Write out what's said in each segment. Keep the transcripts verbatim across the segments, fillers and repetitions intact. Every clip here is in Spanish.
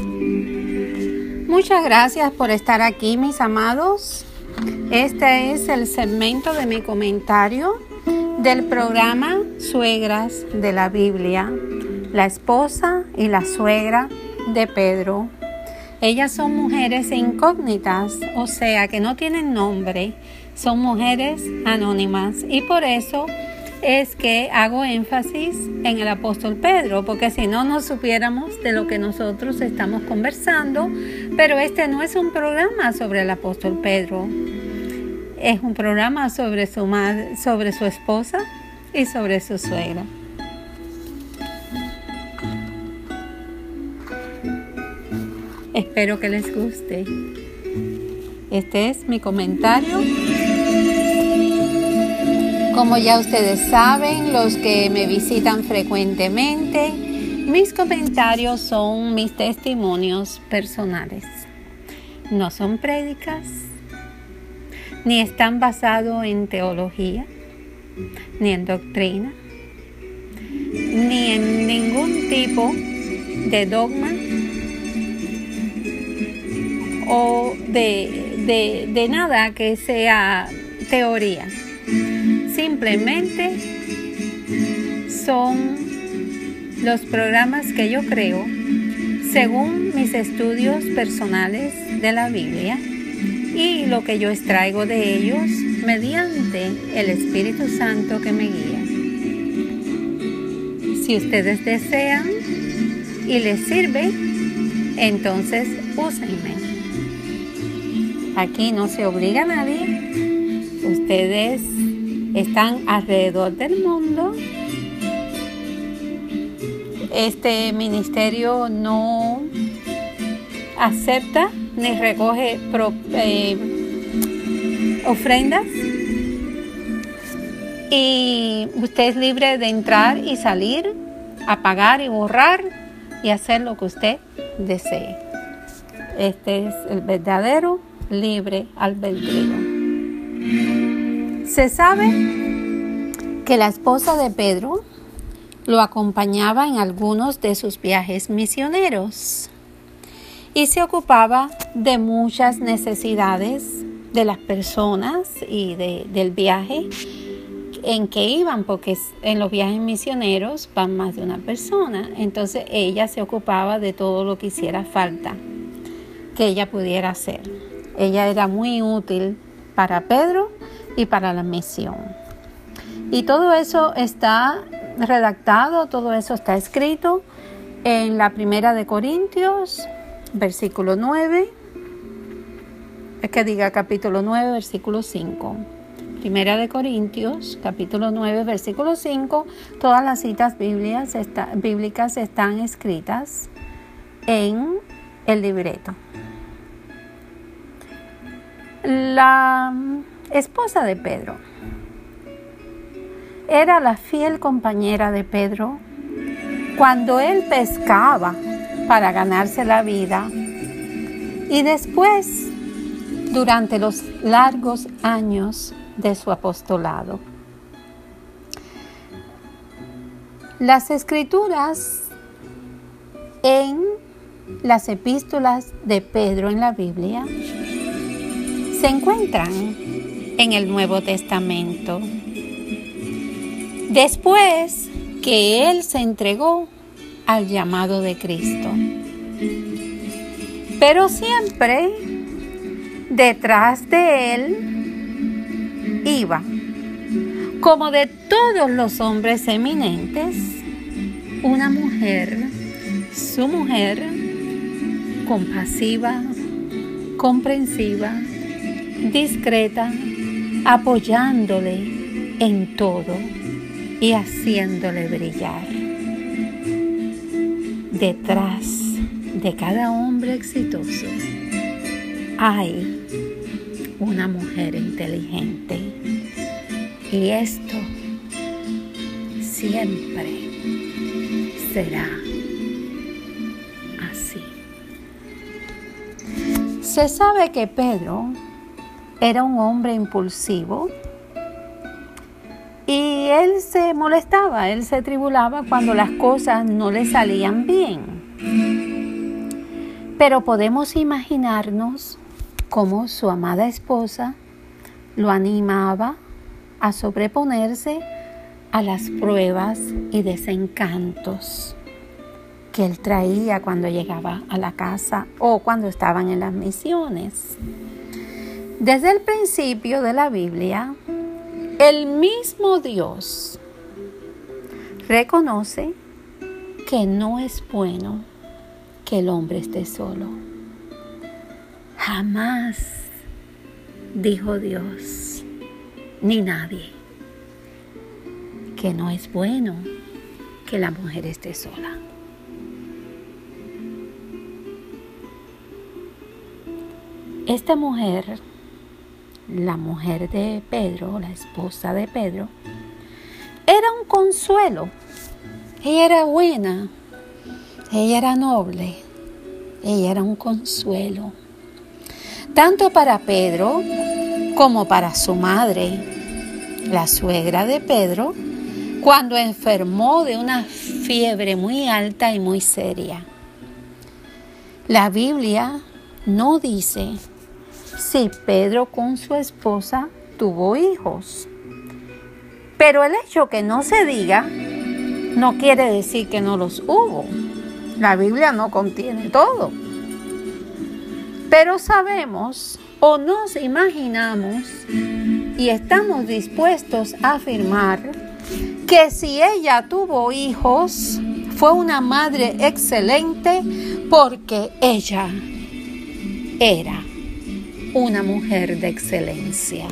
Muchas gracias por estar aquí, mis amados. Este es el segmento de mi comentario del programa Suegras de la Biblia, la esposa y la suegra de Pedro. Ellas son mujeres incógnitas, o sea que no tienen nombre, son mujeres anónimas, y por eso es que hago énfasis en el apóstol Pedro, porque si no, no supiéramos de lo que nosotros estamos conversando. Pero este no es un programa sobre el apóstol Pedro, es un programa sobre su madre, sobre su esposa y sobre su suegra. Espero que les guste. Este es mi comentario. Como ya ustedes saben, los que me visitan frecuentemente, mis comentarios son mis testimonios personales. No son prédicas, ni están basados en teología, ni en doctrina, ni en ningún tipo de dogma o de, de, de nada que sea teoría. Simplemente son los programas que yo creo según mis estudios personales de la Biblia y lo que yo extraigo de ellos mediante el Espíritu Santo que me guía. Si ustedes desean y les sirve, entonces úsenme. Aquí no se obliga a nadie. Ustedes están alrededor del mundo. Este ministerio no acepta ni recoge pro, eh, ofrendas. Y usted es libre de entrar y salir, apagar y borrar y hacer lo que usted desee. Este es el verdadero libre albedrío. Se sabe que la esposa de Pedro lo acompañaba en algunos de sus viajes misioneros y se ocupaba de muchas necesidades de las personas y de, del viaje en que iban, porque en los viajes misioneros van más de una persona. Entonces ella se ocupaba de todo lo que hiciera falta que ella pudiera hacer. Ella era muy útil para Pedro y para la misión. Y todo eso está redactado, todo eso está escrito en la Primera de Corintios, versículo nueve, es que diga capítulo nueve, versículo cinco. Primera de Corintios, capítulo nueve, versículo cinco. Todas las citas bíblicas, está, bíblicas están escritas en el libreto. La esposa de Pedro era la fiel compañera de Pedro cuando él pescaba para ganarse la vida y después durante los largos años de su apostolado. Las escrituras en las epístolas de Pedro en la Biblia se encuentran en el Nuevo Testamento. Después que él se entregó al llamado de Cristo. Pero siempre detrás de él iba, como de todos los hombres eminentes, una mujer, su mujer, compasiva, comprensiva, discreta, apoyándole en todo y haciéndole brillar. Detrás de cada hombre exitoso hay una mujer inteligente, y esto siempre será así. Se sabe que Pedro era un hombre impulsivo y él se molestaba, él se tribulaba cuando las cosas no le salían bien. Pero podemos imaginarnos cómo su amada esposa lo animaba a sobreponerse a las pruebas y desencantos que él traía cuando llegaba a la casa o cuando estaban en las misiones. Desde el principio de la Biblia, el mismo Dios reconoce que no es bueno que el hombre esté solo. Jamás dijo Dios, ni nadie, que no es bueno que la mujer esté sola. Esta mujer, la mujer de Pedro, la esposa de Pedro, era un consuelo. Ella era buena, ella era noble, ella era un consuelo, tanto para Pedro como para su madre, la suegra de Pedro, cuando enfermó de una fiebre muy alta y muy seria. La Biblia no dice si Pedro con su esposa tuvo hijos, pero el hecho que no se diga no quiere decir que no los hubo. La Biblia no contiene todo, pero sabemos o nos imaginamos y estamos dispuestos a afirmar que si ella tuvo hijos, fue una madre excelente porque ella era una mujer de excelencia.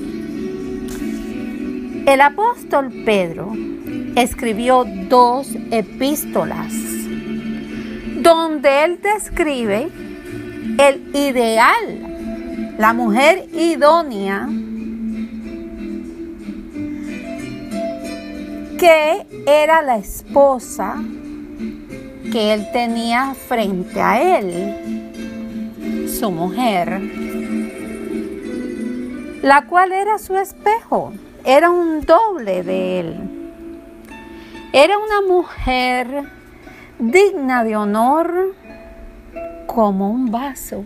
El apóstol Pedro escribió dos epístolas donde él describe el ideal, la mujer idónea que era la esposa que él tenía frente a él, su mujer, la cual era su espejo, era un doble de él. Era una mujer digna de honor como un vaso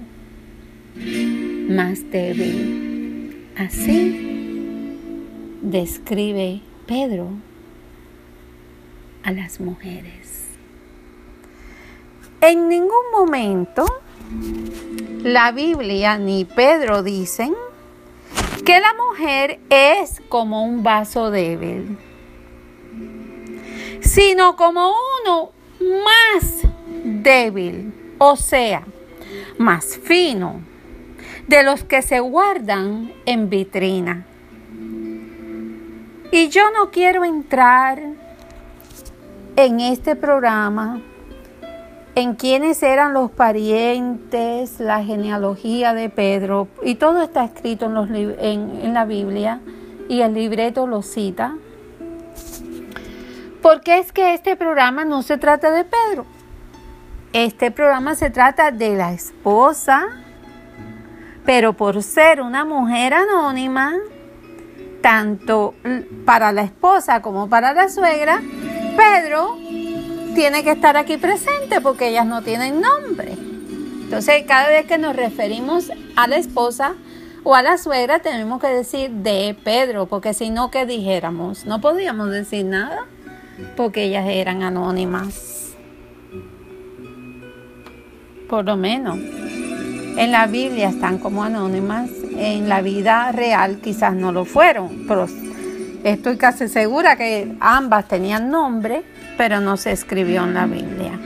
más débil. Así describe Pedro a las mujeres. En ningún momento la Biblia ni Pedro dicen que la mujer es como un vaso débil, sino como uno más débil, o sea, más fino, de los que se guardan en vitrina. Y yo no quiero entrar en este programa en quiénes eran los parientes, la genealogía de Pedro, y todo está escrito en, los, en, en la Biblia, y el libreto lo cita. Porque es que este programa no se trata de Pedro. Este programa se trata de la esposa, pero por ser una mujer anónima, tanto para la esposa como para la suegra, Pedro tiene que estar aquí presente porque ellas no tienen nombre. Entonces, cada vez que nos referimos a la esposa o a la suegra, tenemos que decir de Pedro, porque si no, ¿qué dijéramos? No podíamos decir nada porque ellas eran anónimas. Por lo menos en la Biblia están como anónimas, en la vida real quizás no lo fueron, pero estoy casi segura que ambas tenían nombre, pero no se escribió en la Biblia.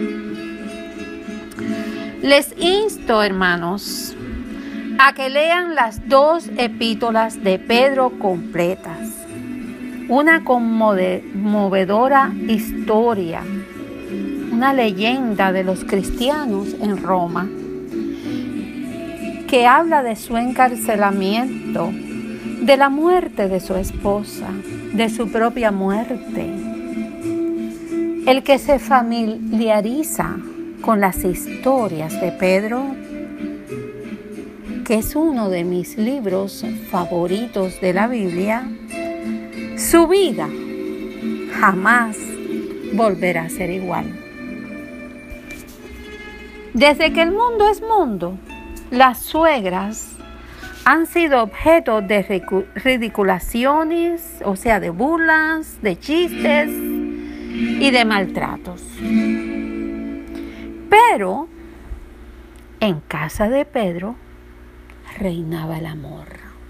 Les insto, hermanos, a que lean las dos epístolas de Pedro completas. Una conmovedora historia, una leyenda de los cristianos en Roma, que habla de su encarcelamiento, de la muerte de su esposa, de su propia muerte. El que se familiariza con las historias de Pedro, que es uno de mis libros favoritos de la Biblia, su vida jamás volverá a ser igual. Desde que el mundo es mundo, las suegras han sido objeto de ridiculaciones, o sea, de burlas, de chistes y de maltratos. Pero en casa de Pedro reinaba el amor.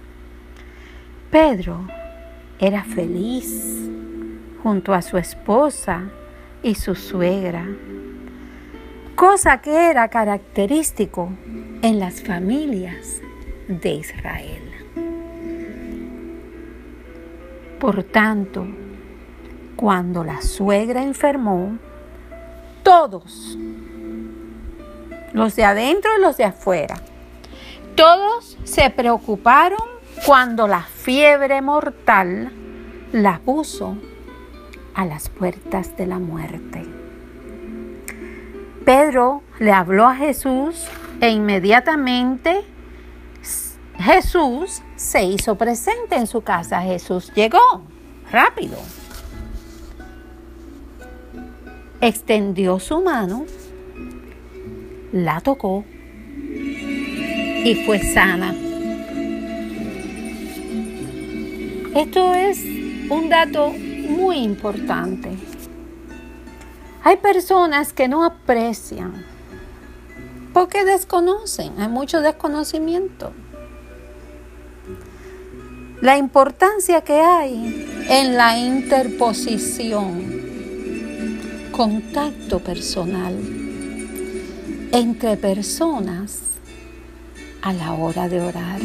Pedro era feliz junto a su esposa y su suegra, cosa que era característico en las familias de Israel. Por tanto, cuando la suegra enfermó, todos, los de adentro y los de afuera, todos se preocuparon cuando la fiebre mortal la puso a las puertas de la muerte. Pedro le habló a Jesús e inmediatamente Jesús se hizo presente en su casa. Jesús llegó rápido. Extendió su mano, la tocó y fue sana. Esto es un dato muy importante. Hay personas que no aprecian porque desconocen, hay mucho desconocimiento. La importancia que hay en la interposición, contacto personal entre personas a la hora de orar.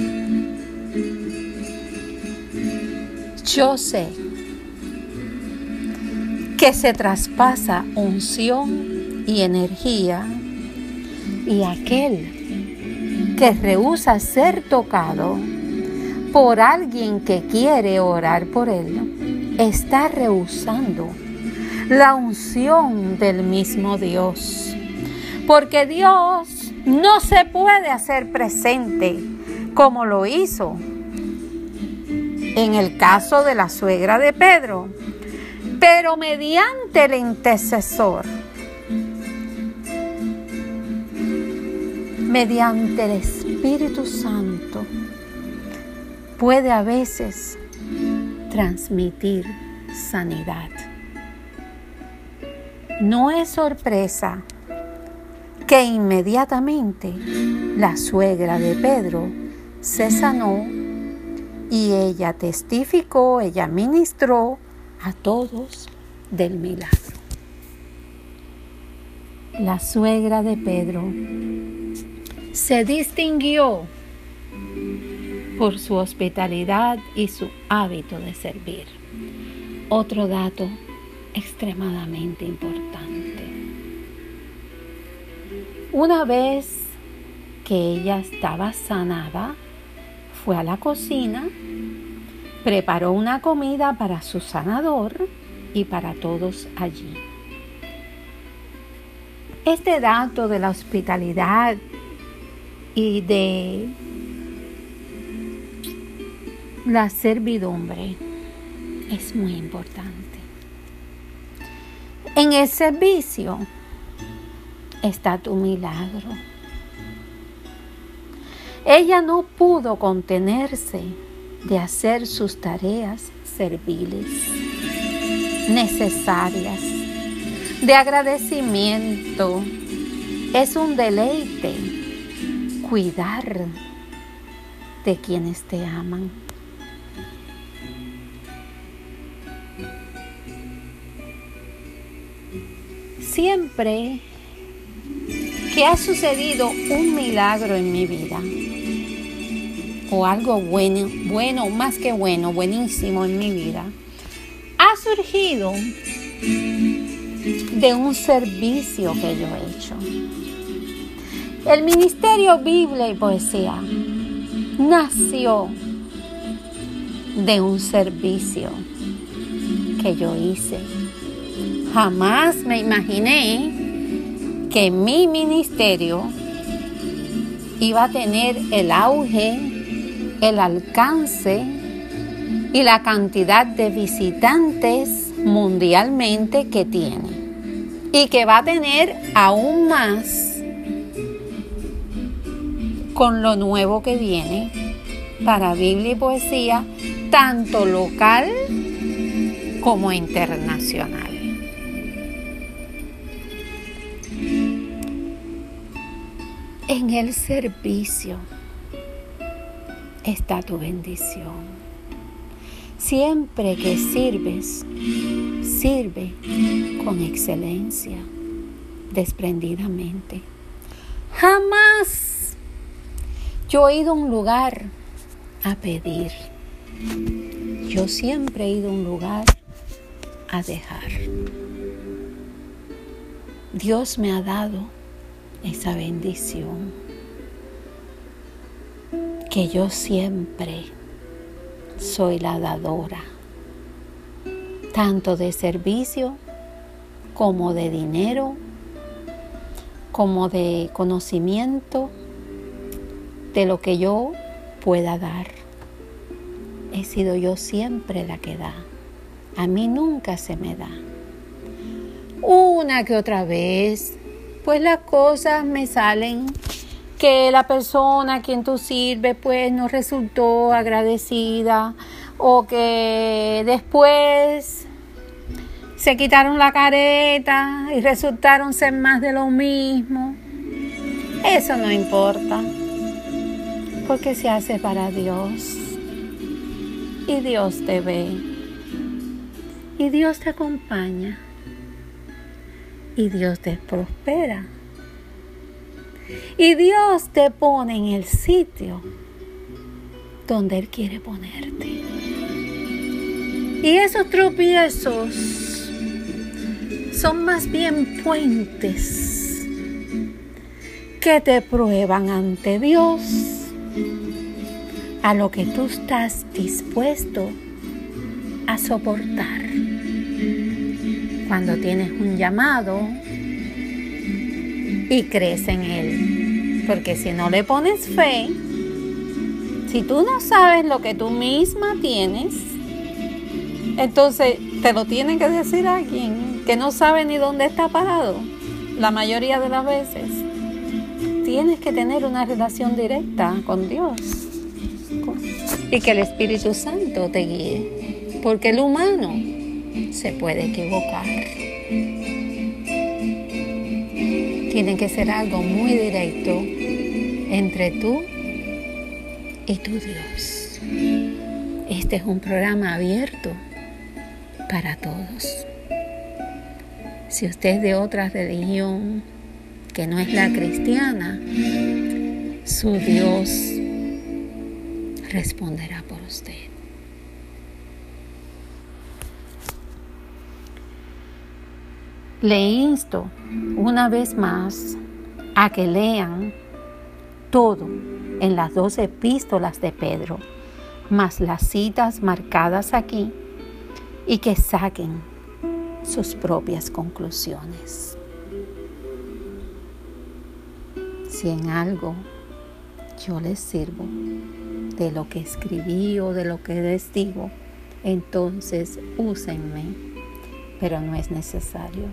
Yo sé que se traspasa unción y energía, y aquel que rehúsa ser tocado por alguien que quiere orar por él, está rehusando la unción del mismo Dios. Porque Dios no se puede hacer presente como lo hizo en el caso de la suegra de Pedro, pero mediante el intercesor, mediante el Espíritu Santo, puede a veces transmitir sanidad. No es sorpresa que inmediatamente la suegra de Pedro se sanó y ella testificó, ella ministró a todos del milagro. La suegra de Pedro se distinguió por su hospitalidad y su hábito de servir. Otro dato extremadamente importante. Una vez que ella estaba sanada, fue a la cocina, preparó una comida para su sanador y para todos allí. Este dato de la hospitalidad y de la servidumbre es muy importante. En el servicio está tu milagro. Ella no pudo contenerse de hacer sus tareas serviles, necesarias, de agradecimiento. Es un deleite cuidar de quienes te aman. Siempre que ha sucedido un milagro en mi vida, o algo bueno, bueno, más que bueno, buenísimo en mi vida, ha surgido de un servicio que yo he hecho. El Ministerio Biblia y Poesía nació de un servicio que yo hice. Jamás me imaginé que mi ministerio iba a tener el auge, el alcance y la cantidad de visitantes mundialmente que tiene, y que va a tener aún más con lo nuevo que viene para Biblia y Poesía, tanto local como internacional. En el servicio está tu bendición. Siempre que sirves, sirve con excelencia, desprendidamente. Jamás yo he ido a un lugar a pedir. Yo siempre he ido a un lugar a dejar. Dios me ha dado esa bendición, que yo siempre soy la dadora, tanto de servicio como de dinero, como de conocimiento, de lo que yo pueda dar. He sido yo siempre la que da. A mí nunca se me da. Una que otra vez, pues las cosas me salen que la persona a quien tú sirves pues no resultó agradecida, o que después se quitaron la careta y resultaron ser más de lo mismo. Eso no importa, porque se hace para Dios, y Dios te ve, y Dios te acompaña, y Dios te prospera, y Dios te pone en el sitio donde Él quiere ponerte. Y esos tropiezos son más bien puentes que te prueban ante Dios a lo que tú estás dispuesto a soportar cuando tienes un llamado y crees en Él. Porque si no le pones fe, si tú no sabes lo que tú misma tienes, entonces te lo tiene que decir alguien que no sabe ni dónde está parado. La mayoría de las veces tienes que tener una relación directa con Dios y que el Espíritu Santo te guíe, porque el humano se puede equivocar. Tiene que ser algo muy directo entre tú y tu Dios. Este es un programa abierto para todos. Si usted es de otra religión que no es la cristiana, su Dios responderá por usted. Le insto una vez más a que lean todo en las dos epístolas de Pedro, más las citas marcadas aquí, y que saquen sus propias conclusiones. Si en algo yo les sirvo de lo que escribí o de lo que les digo, entonces úsenme, pero no es necesario.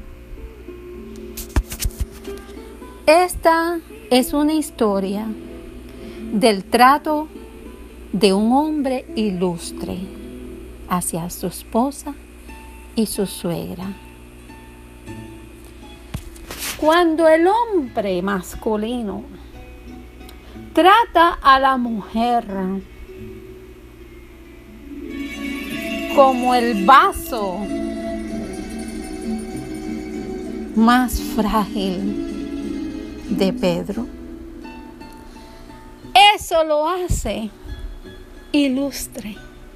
Esta es una historia del trato de un hombre ilustre hacia su esposa y su suegra. Cuando el hombre masculino trata a la mujer como el vaso más frágil de Pedro, eso lo hace ilustre.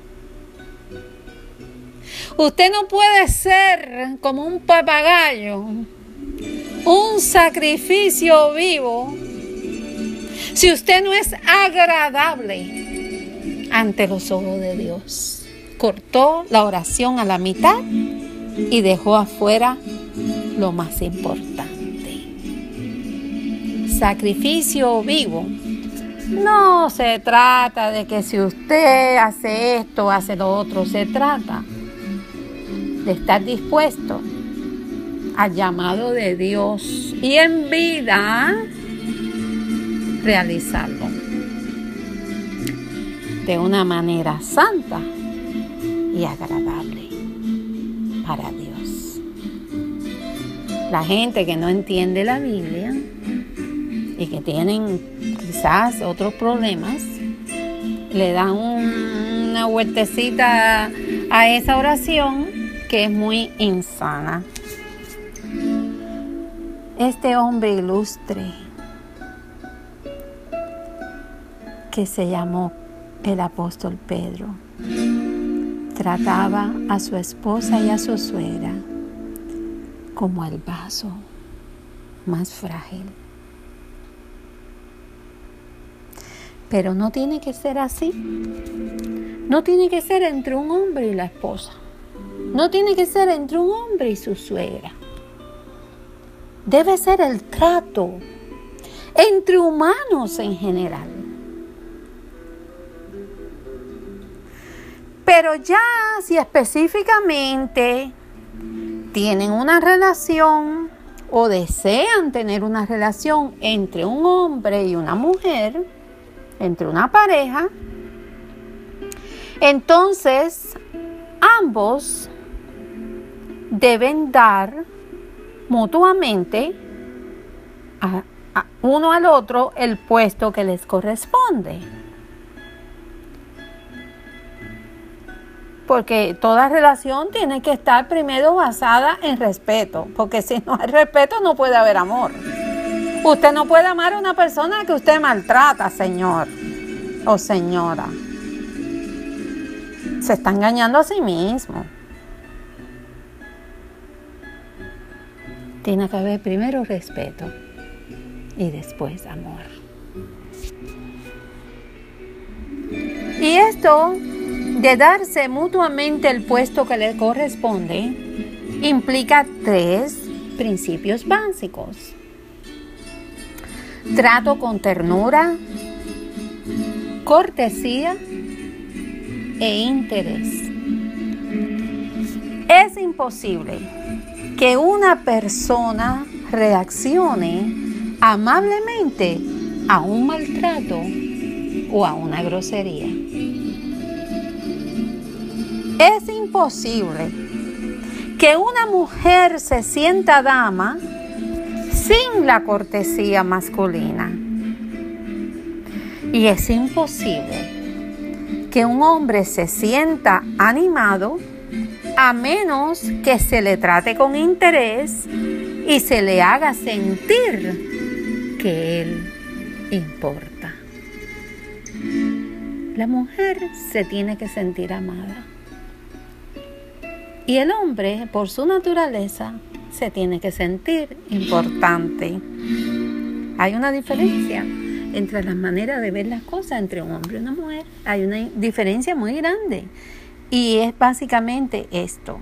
Usted no puede ser como un papagayo, un sacrificio vivo, si usted no es agradable ante los ojos de Dios. Cortó la oración a la mitad y dejó afuera lo más importante. Sacrificio vivo. No se trata de que si usted hace esto, hace lo otro. Se trata de estar dispuesto al llamado de Dios y en vida realizarlo. de una manera santa y agradable para Dios. La gente que no entiende la Biblia y que tienen quizás otros problemas, le dan un, una vueltecita a esa oración que es muy insana. Este hombre ilustre que se llamó el apóstol Pedro trataba a su esposa y a su suegra como el vaso más frágil. Pero no tiene que ser así. No tiene que ser entre un hombre y la esposa. No tiene que ser entre un hombre y su suegra. Debe ser el trato entre humanos en general. Pero ya si específicamente tienen una relación o desean tener una relación entre un hombre y una mujer, entre una pareja, entonces ambos deben dar mutuamente a, a uno al otro el puesto que les corresponde. Porque toda relación tiene que estar primero basada en respeto, porque si no hay respeto no puede haber amor. Usted no puede amar a una persona que usted maltrata, señor o señora. Se está engañando a sí mismo. Tiene que haber primero respeto y después amor. Y esto de darse mutuamente el puesto que le corresponde implica tres principios básicos: trato con ternura, cortesía e interés. Es imposible que una persona reaccione amablemente a un maltrato o a una grosería. Es imposible que una mujer se sienta dama sin la cortesía masculina. Y es imposible que un hombre se sienta animado a menos que se le trate con interés y se le haga sentir que él importa. La mujer se tiene que sentir amada. Y el hombre, por su naturaleza, se tiene que sentir importante. Hay una diferencia entre las maneras de ver las cosas entre un hombre y una mujer. Hay una diferencia muy grande. Y es básicamente esto.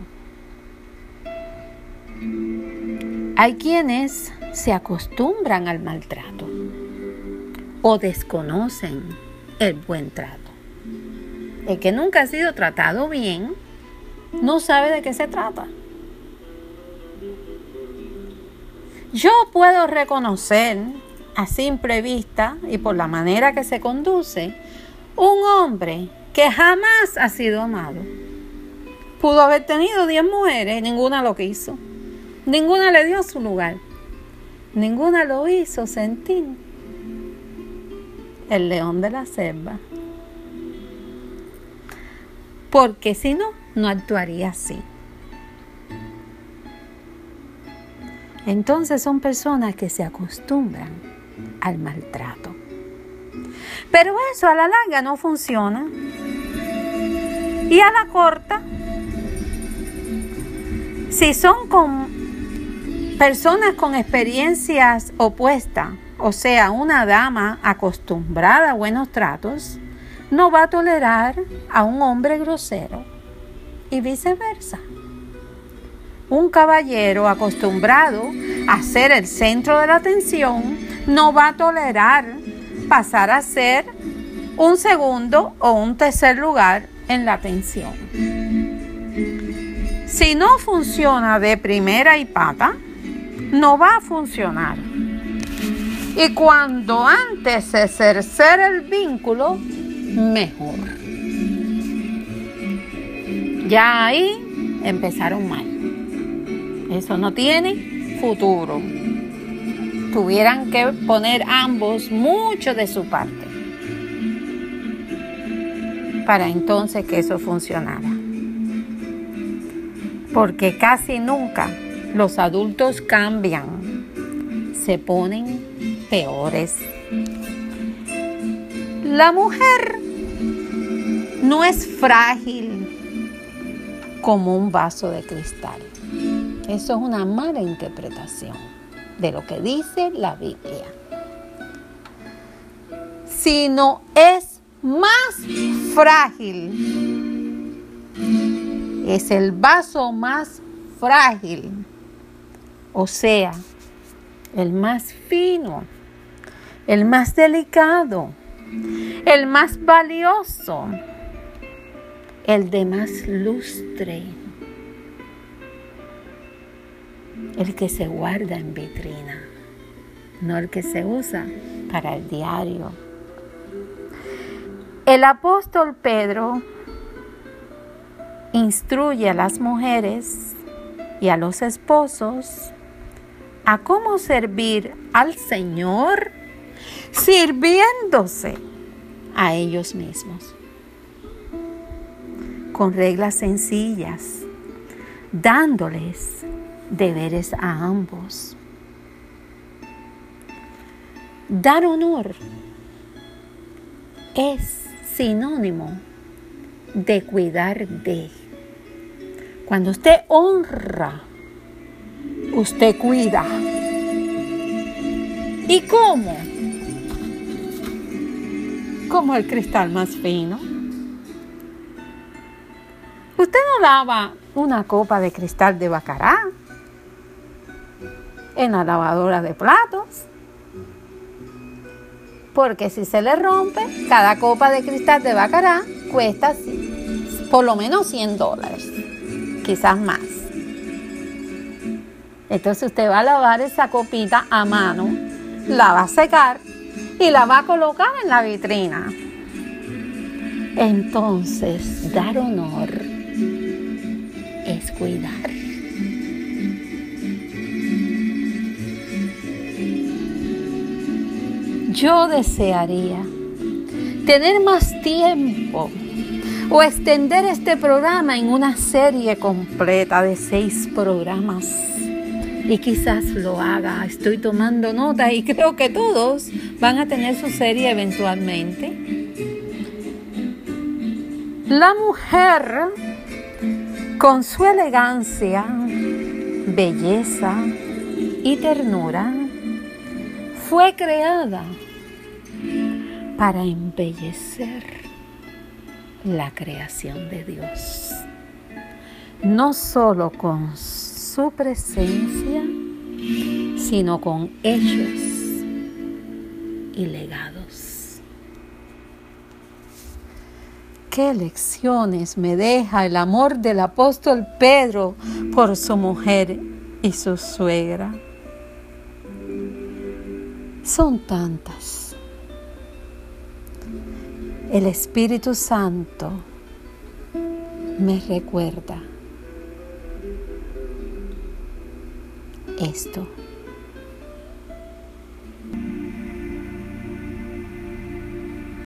Hay quienes se acostumbran al maltrato o desconocen el buen trato. El que nunca ha sido tratado bien no sabe de qué se trata. Yo puedo reconocer a simple vista y por la manera que se conduce un hombre que jamás ha sido amado. Pudo haber tenido diez mujeres y ninguna lo quiso. Ninguna le dio su lugar. Ninguna lo hizo sentir el león de la selva. Porque si no, no actuaría así. Entonces son personas que se acostumbran al maltrato. Pero eso a la larga no funciona. Y a la corta, si son con personas con experiencias opuestas, o sea, una dama acostumbrada a buenos tratos, no va a tolerar a un hombre grosero y viceversa. Un caballero acostumbrado a ser el centro de la atención no va a tolerar pasar a ser un segundo o un tercer lugar en la atención. Si no funciona de primera y pata, no va a funcionar. Y cuando antes se cercera el vínculo, mejor. Ya ahí empezaron mal. Eso no tiene futuro. Tuvieran que poner ambos mucho de su parte para entonces que eso funcionara. Porque casi nunca los adultos cambian, se ponen peores. La mujer no es frágil como un vaso de cristal. Eso es una mala interpretación de lo que dice la Biblia. Sino es más frágil. Es el vaso más frágil. O sea, el más fino, el más delicado, el más valioso, el de más lustre, el que se guarda en vitrina, no el que se usa para el diario. El apóstol Pedro instruye a las mujeres y a los esposos a cómo servir al Señor sirviéndose a ellos mismos, con reglas sencillas, dándoles deberes a ambos. Dar honor es sinónimo de cuidar de. Cuando usted honra, usted cuida. ¿Y cómo? Como el cristal más fino. Usted no lava una copa de cristal de Bacará en la lavadora de platos, porque si se le rompe, cada copa de cristal de Bacará cuesta por lo menos cien dólares, quizás más. Entonces usted va a lavar esa copita a mano, la va a secar y la va a colocar en la vitrina. Entonces, dar honor es cuidar. Yo desearía tener más tiempo o extender este programa en una serie completa de seis programas. Y quizás lo haga. Estoy tomando nota y creo que todos van a tener su serie eventualmente. La mujer, con su elegancia, belleza y ternura, fue creada para embellecer la creación de Dios, no solo con su presencia, sino con hechos y legados. ¿Qué lecciones me deja el amor del apóstol Pedro por su mujer y su suegra? Son tantas. El Espíritu Santo me recuerda esto.